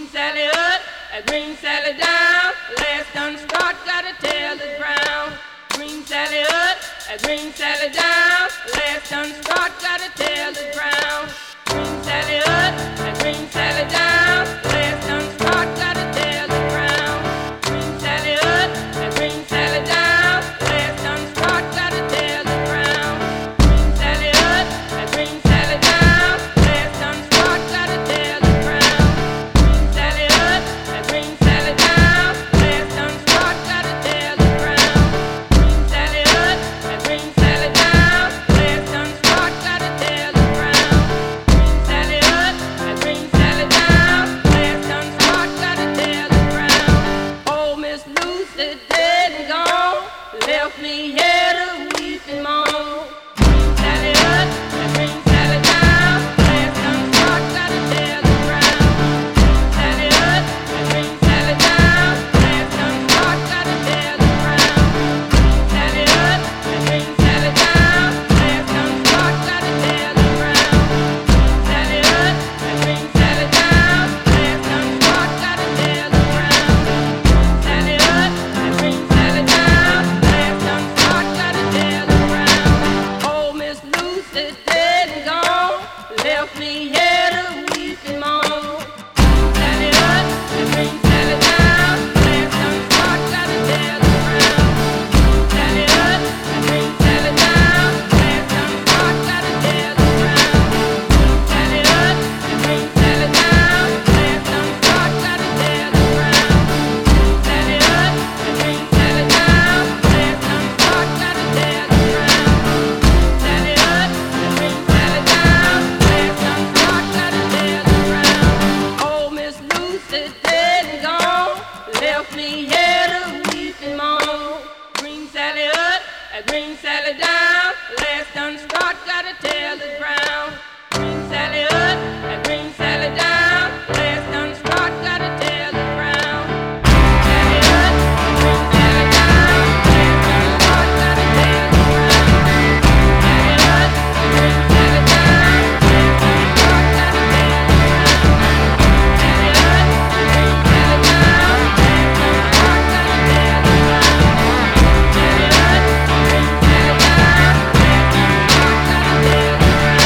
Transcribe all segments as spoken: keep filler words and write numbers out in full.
Sally up, a green Sally down. Last done start, gotta tell the ground. Green Sally up, a green Sally down. Last done start, gotta tell the ground. Green Sally up, a green Sally down. Last done start, gotta tell the ground. Green Sally up, a green Sally down. Last done start, gotta tell the ground. Green Sally up, a green Sally down. Last done start, gotta tell the ground. Green Sally up, a green Sally down. Last done start, gotta tell the ground. Green Sally up, a green Sally down. Last done start, gotta tell the ground. Green Sally up, a green Sally down. Last done start, gotta tell the ground. Oh, Miss Lucy dead and gone, left me here to weep and moan. Green Sally up, a green Sally down. Last done start, gotta tell the ground. Green Sally up, a green Sally down. Last done start, gotta tell the ground. Green Sally up, a green Sally down. Last done start, gotta tell the ground. Green Sally up, a green Sally down. Last done start, gotta tell the ground. Green Sally up, a green Sally down. Last done start, gotta tell the ground. Oh, Miss Lucy dead and gone, left me here to weep and moan. Green Sally up, a green Sally down. Last done start, gotta tell the ground. Green Sally up, a green Sally down. Last done start, gotta tell the ground. Green Sally up, a green Sally down. Last done start, gotta tell the ground. Green Sally up, a green Sally down. Last done start, gotta tell the ground. Green Sally up, a green Sally down. Last done start, gotta tell the ground. Oh, Miss Lucy dead and gone, left me here to weep and moan. Green Sally up, a green Sally down. Last done start, gotta tell the ground. Green Sally up, a green Sally down. Last done start, gotta tell the ground. Green Sally up, a green Sally down. Last done start, gotta tell the ground. Green Sally up, a green Sally down. Last done start, gotta tell the ground. Green Sally up, a green Sally down. Last done start, gotta tell the ground. Green Sally up, a green Sally down. Last done start, gotta tell the ground.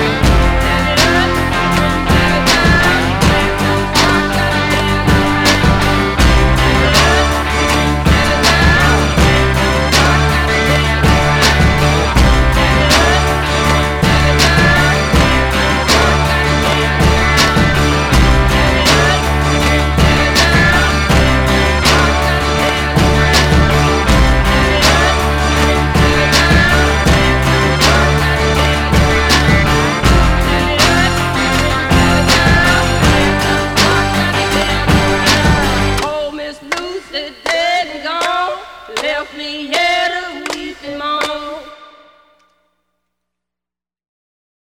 Green Sally up, a green Sally down. Last done start, gotta tell the ground. Green Sally up, a green Sally down. Last done start, gotta tell the ground. Green Sally up, a green Sally down. Last done start, gotta tell the ground. Green Sally up, a green Sally down. Last done start, gotta tell the ground. Green Sally up, a green Sally down. Last done start, gotta tell the ground. Sally up, a green Sally down. Last done start, gotta tell the ground. Oh, Miss Lucy dead and gone, left me here